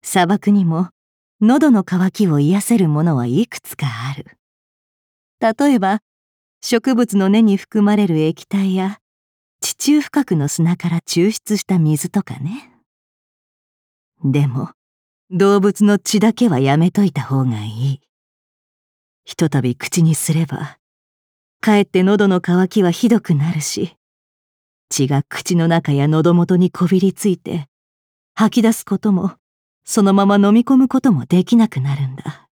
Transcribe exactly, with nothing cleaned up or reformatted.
砂漠にも喉の渇きを癒せるものはいくつかある。例えば、植物の根に含まれる液体や、地中深くの砂から抽出した水とかね。でも、動物の血だけはやめといた方がいい。ひとたび口にすれば、かえって喉の渇きはひどくなるし、血が口の中や喉元にこびりついて、吐き出すことも、そのまま飲み込むこともできなくなるんだ。